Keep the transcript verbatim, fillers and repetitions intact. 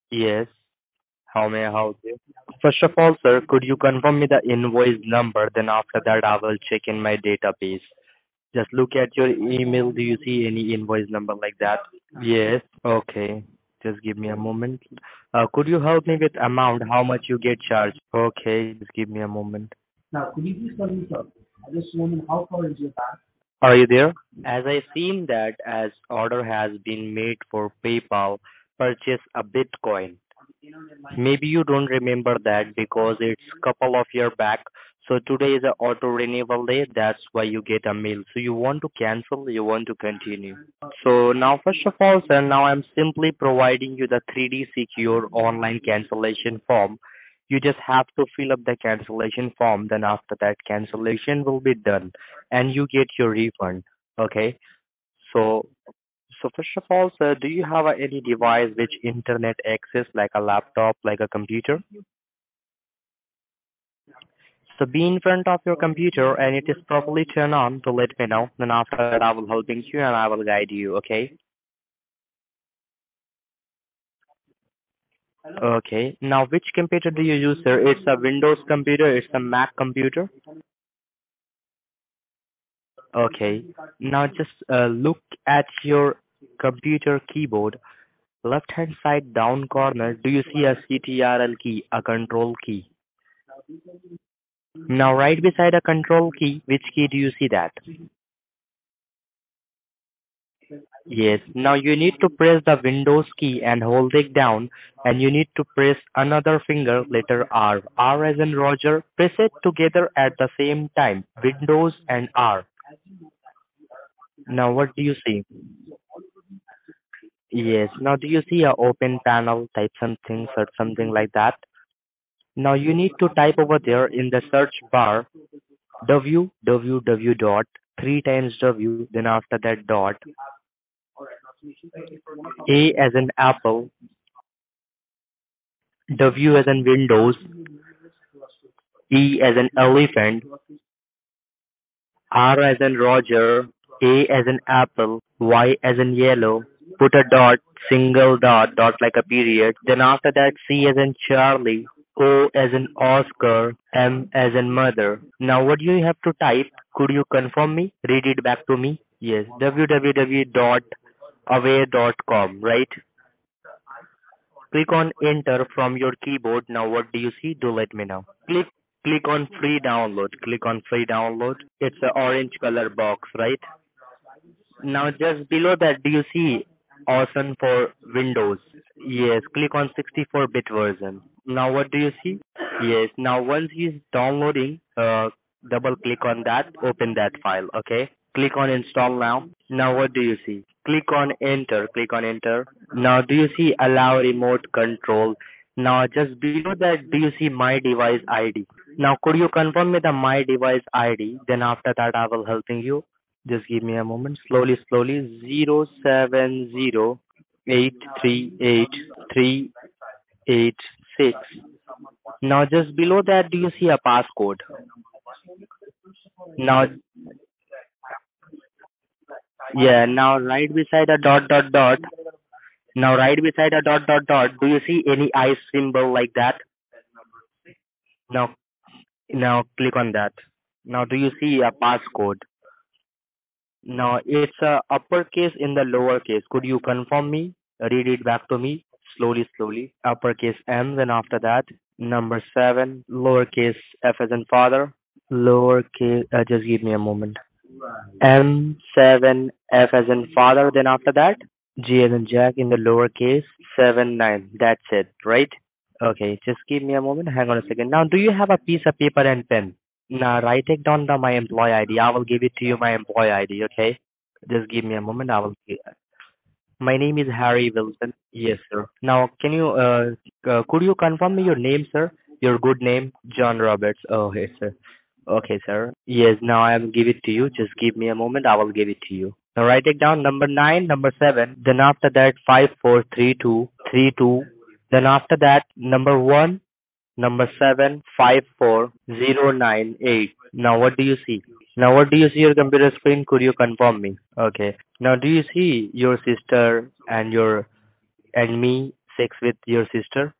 Yes. How may I help you? First of all, sir, could you confirm me the invoice number? Then after that, I will check in my database. Just look at your email. Do you see any invoice number like that? Yes. Okay. Just give me a moment. Uh, could you help me with amount? How much you get charged? Okay. Just give me a moment. Now, could you please tell me something? I just wondering how far is your bank? Are you there? As I seen that as order has been made for PayPal, purchase a Bitcoin. Maybe you don't remember that because it's couple of year back. So today is a auto renewal day. That's why you get a mail. So you want to cancel, you want to continue. So now, first of all, sir, now I'm simply providing you the three D secure online cancellation form. You just have to fill up the cancellation form. Then after that, cancellation will be done, and you get your refund. Okay. So so first of all, sir, do you have uh, any device which internet access, like a laptop, like a computer? So be in front of your computer and it is properly turned on to let me know. Then after that, I will helping you and I will guide you. Okay. Okay. Now, which computer do you use, sir? It's a Windows computer. It's a Mac computer. Okay. Now, just uh, look at your computer keyboard. Left hand side down corner. Do you see a C T R L key, a control key? Now, right beside a control key, which key do you see that? Yes. Now you need to press the Windows key and hold it down, and you need to press another finger, letter R. R as in Roger. Press it together at the same time. Windows and R. Now what do you see? Yes. Now do you see a open panel type something, search something like that? Now you need to type over there in the search bar www dot three times W, then after that dot A as in apple, W as in Windows, E as in elephant, R as in Roger, A as in apple, Y as in yellow. Put a dot, single dot, dot like a period. Then after that, C as in Charlie, O as in Oscar, M as in mother. Now what do you have to type? Could you confirm me? Read it back to me. Yes, www dot aware dot com, right? Click on enter from your keyboard. Now what do you see? Do let me know. Click click on free download. Click on free download. It's an orange color box, right? Now just below that, do you see Awesome for Windows? Yes, click on sixty-four bit version. Now what do you see? Yes, now once he's downloading, uh, double click on that, open that file, okay? Click on install now. Now what do you see? Click on enter, click on enter. Now do you see allow remote control? Now just below that, do you see my device I D? Now could you confirm me the my device I D? Then after that I will helping you. Just give me a moment. Slowly, slowly. Zero seven zero eight three eight three eight six. Now just below that, do you see a passcode? Now, yeah. Now right beside a dot dot dot. Now right beside a dot dot dot. Do you see any eye symbol like that? Now, now click on that. Now do you see a passcode? Now it's a uppercase in the lowercase. Could you confirm me? Read it back to me. Slowly, slowly. Uppercase M, then after that, number seven, lowercase f as in father, lowercase, uh, just give me a moment. M seven, F as in father, then after that, G as in Jack in the lowercase, seven, nine. That's it, right? Okay, just give me a moment. Hang on a second. Now, do you have a piece of paper and pen? Now, write it down the my employee I D. I will give it to you, my employee I D, okay? Just give me a moment. I will. My name is Harry Wilson. Yes, sir. Now, can you, uh, uh, could you confirm me your name, sir? Your good name, John Roberts. Oh, yes, sir. Okay, sir. Yes, now I will give it to you. Just give me a moment. I will give it to you. Now, write it down. Number nine, number seven. Then after that, five, four, three, two, three, two. Then after that, number one, number seven, five, four, zero, nine, eight. Now, what do you see? Now, what do you see your computer screen? Could you confirm me? Okay. Now, do you see your sister and your and me sex with your sister?